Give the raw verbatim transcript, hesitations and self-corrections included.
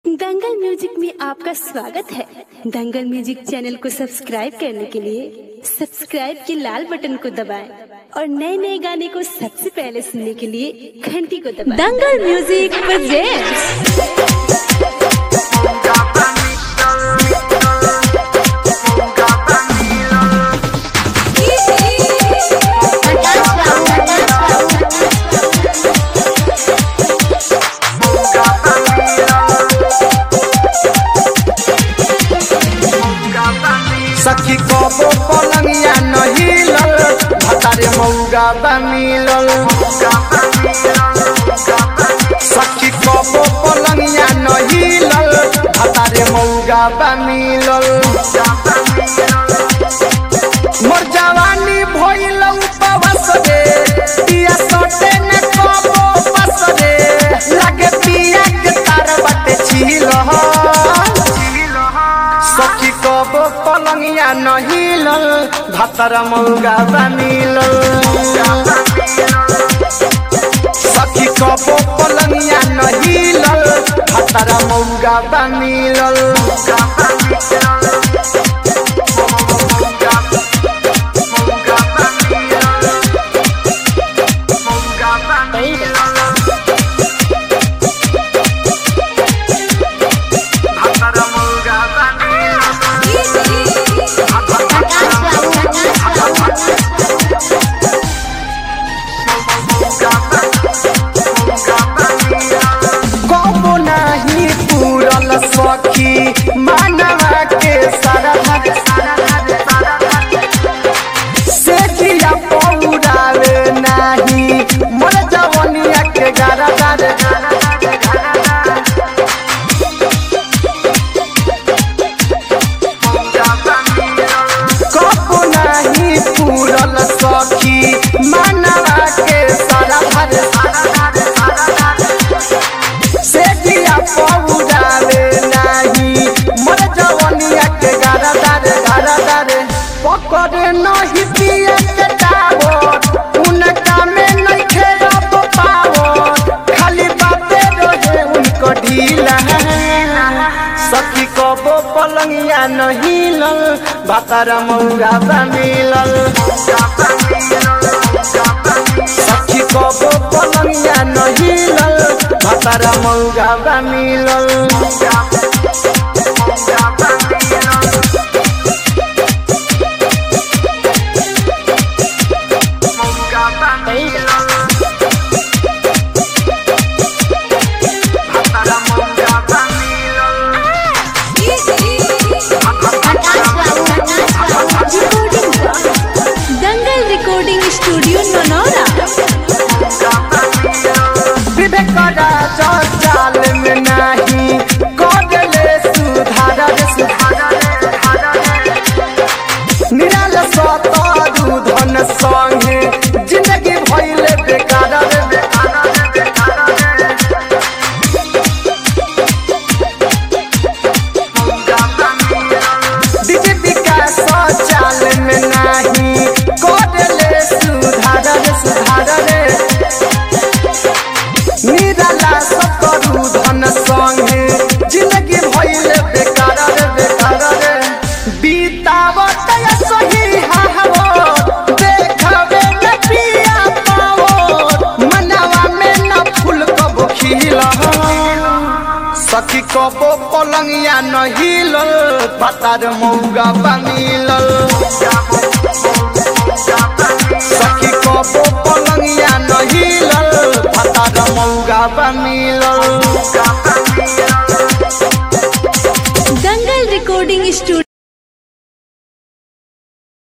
दंगल music में आपका स्वागत है। दंगल म्यूजिक चैनल को सब्सक्राइब करने के लिए सब्सक्राइब के लाल बटन को दबाएं और नए नए गाने को सबसे पहले सुनने के लिए घंटी को दबाएं। दंगल म्यूजिक प्रेजेंट्स सखी कबो पलंगिया नहीं लल भतारे मौगा बमिलल। सखी कबो पलंगिया नहीं लल भतारे मौगा बमिलल। मोर जवानी भइल उपवास रे पिया सोटे न कबो बस रे लागे पिया के तार बाटे छिल। सखी कबो पलंगिया नहीं लल भतारा मौगा बमिलल। सखी कबो पलंगिया नहीं लल भतारा मौगा बमिलल। कबो नहीं पूरल सखी मानवा के सारा से जिया पौरावे नहीं मोर जवनिया के गारा कबो नहीं पूरल सखी मानवा के सारा से दिया पौरावे नहीं मोर जवनिया के गारा दारे गारा दारे पकड़े नहीं पिया के टावर उनका में नहीं खेलब पावर खाली बाते रहे उनको ढीला। सखी कबो पलंगिया नहीं लल भतारा मौगा बमिलल। सखी कबो पलंगिया नहीं लल भतारा मौगा बमिलल। Dangal recording studio Nanaura. विवेक राजा जाल में नहीं कोडले सुधार निराल सतारू धन संगे जिंदगी भइले बेकार बीजेपी का शौचाल में नहीं कोडले सुधार सुधार निराला सतरू धन संगे जिंदगी भइले बेकार रे बेकार रे बीतावत सही हावो देखबे न पिया पावो मनवा में न फूल कबो खिल। सखी कबो पलंगिया नहीं लल भतार मौगा बमिलल। सखी कबो पलंगिया नहीं लल भतार मौगा बमिलल।